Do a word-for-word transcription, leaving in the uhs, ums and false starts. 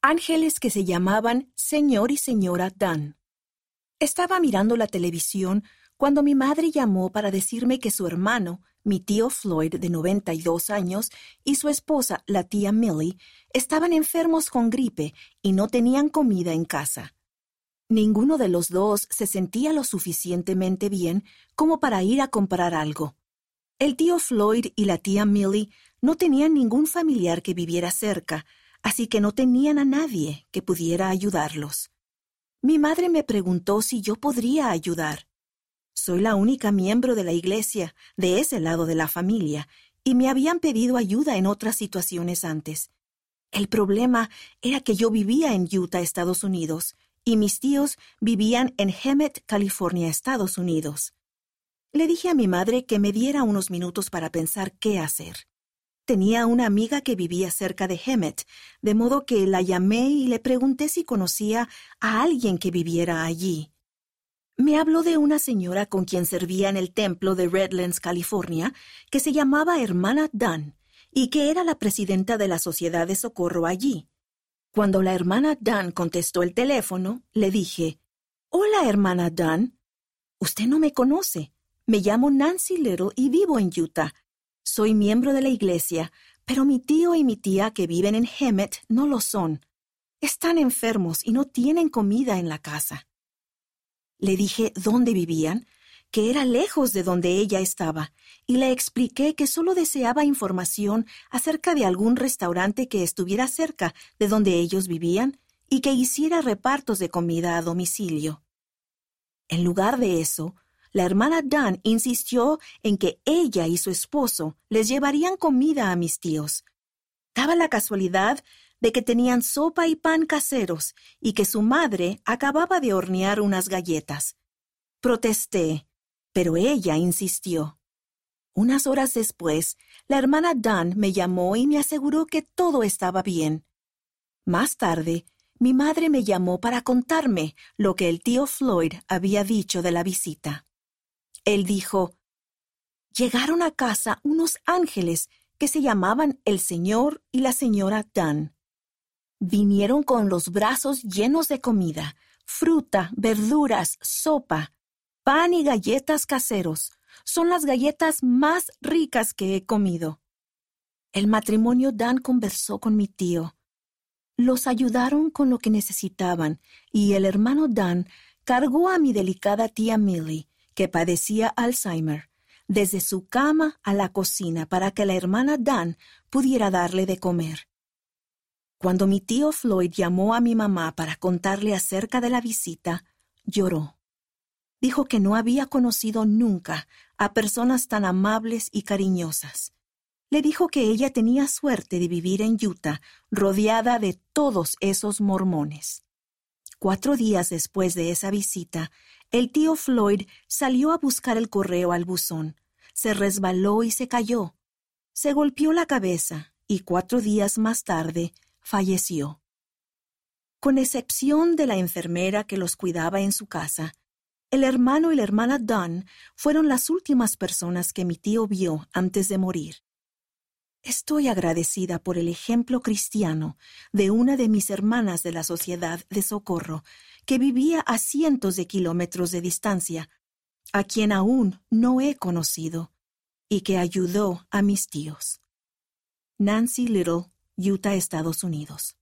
ángeles que se llamaban señor y señora Dunn. Estaba mirando la televisión cuando mi madre llamó para decirme que su hermano, mi tío Floyd de noventa y dos años, y su esposa, la tía Millie, estaban enfermos con gripe y no tenían comida en casa. Ninguno de los dos se sentía lo suficientemente bien como para ir a comprar algo. El tío Floyd y la tía Millie no tenían ningún familiar que viviera cerca, así que no tenían a nadie que pudiera ayudarlos. Mi madre me preguntó si yo podría ayudar. Soy la única miembro de la iglesia de ese lado de la familia y me habían pedido ayuda en otras situaciones antes. El problema era que yo vivía en Utah, Estados Unidos, y mis tíos vivían en Hemet, California, Estados Unidos. Le dije a mi madre que me diera unos minutos para pensar qué hacer. Tenía una amiga que vivía cerca de Hemet, de modo que la llamé y le pregunté si conocía a alguien que viviera allí. Me habló de una señora con quien servía en el templo de Redlands, California, que se llamaba Hermana Dunn y que era la presidenta de la Sociedad de Socorro allí. Cuando la hermana Dunn contestó el teléfono, le dije, «Hola, hermana Dunn. Usted no me conoce. Me llamo Nancy Little y vivo en Utah. Soy miembro de la iglesia, pero mi tío y mi tía que viven en Hemet no lo son. Están enfermos y no tienen comida en la casa». Le dije dónde vivían, que era lejos de donde ella estaba, y le expliqué que solo deseaba información acerca de algún restaurante que estuviera cerca de donde ellos vivían y que hiciera repartos de comida a domicilio. En lugar de eso, la hermana Dunn insistió en que ella y su esposo les llevarían comida a mis tíos. Daba la casualidad de que tenían sopa y pan caseros y que su madre acababa de hornear unas galletas. Protesté, pero ella insistió. Unas horas después, la hermana Dunn me llamó y me aseguró que todo estaba bien. Más tarde, mi madre me llamó para contarme lo que el tío Floyd había dicho de la visita. Él dijo, «Llegaron a casa unos ángeles que se llamaban el señor y la señora Dunn. Vinieron con los brazos llenos de comida, fruta, verduras, sopa, pan y galletas caseros. Son las galletas más ricas que he comido». El matrimonio Dunn conversó con mi tío. Los ayudaron con lo que necesitaban y el hermano Dunn cargó a mi delicada tía Millie, que padecía Alzheimer, desde su cama a la cocina para que la hermana Dunn pudiera darle de comer. Cuando mi tío Floyd llamó a mi mamá para contarle acerca de la visita, lloró. Dijo que no había conocido nunca a personas tan amables y cariñosas. Le dijo que ella tenía suerte de vivir en Utah, rodeada de todos esos mormones. Cuatro días después de esa visita, el tío Floyd salió a buscar el correo al buzón. Se resbaló y se cayó. Se golpeó la cabeza y cuatro días más tarde falleció. Con excepción de la enfermera que los cuidaba en su casa, el hermano y la hermana Dunn fueron las últimas personas que mi tío vio antes de morir. Estoy agradecida por el ejemplo cristiano de una de mis hermanas de la Sociedad de Socorro, que vivía a cientos de kilómetros de distancia, a quien aún no he conocido, y que ayudó a mis tíos. Nancy Little, Utah, Estados Unidos.